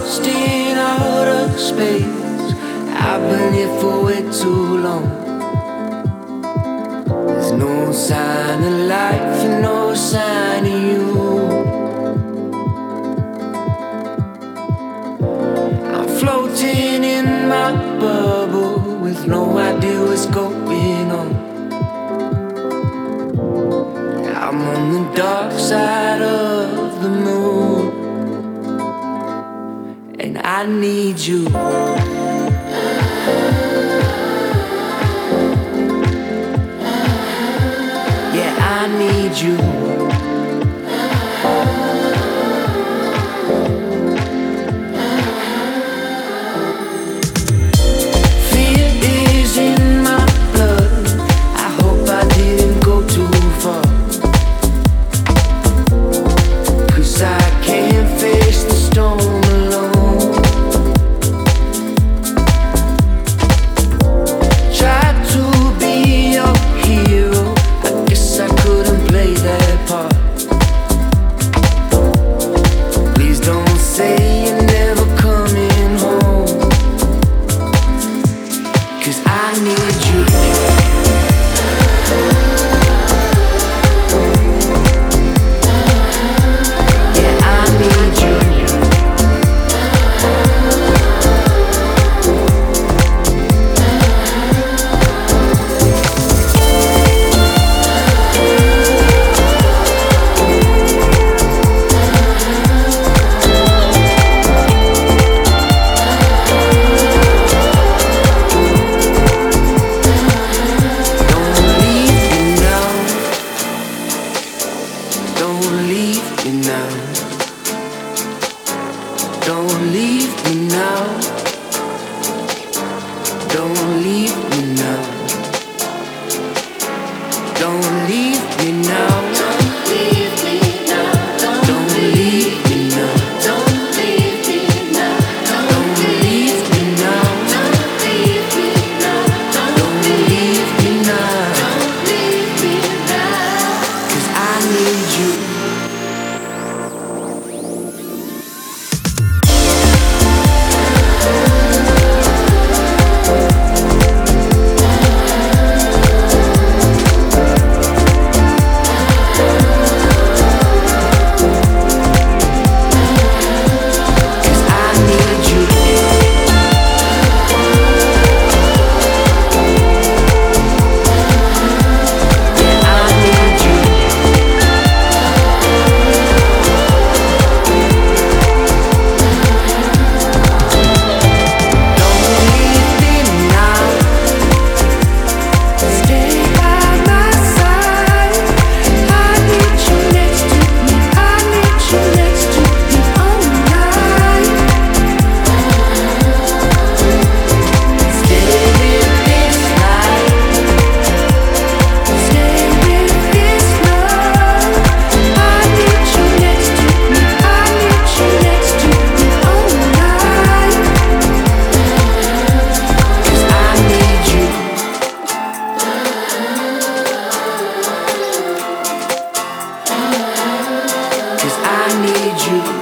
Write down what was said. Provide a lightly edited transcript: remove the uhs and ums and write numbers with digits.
lost in outer space. I've been here for way too long. There's no sign of life and no sign of you. I'm floating in my bubble with no idea what's going on. I'm on the dark side of the moon, and I need you. Yeah, I need you. Fear is in my blood. I hope I didn't go too far, 'cause I can't face the storm alone. Tried to be your hero, I guess I couldn't play that part. Please don't say you're never coming home, 'cause I need you. Yeah, I need you. Don't leave me now. Don't leave me now. Don't leave me now. Don't leave me now. Don't leave me now. Don't leave me now. Don't leave me now. Don't leave me now. Don't leave me now. Don't leave me now. Don't leave me now. 'Cause I need you. I need you.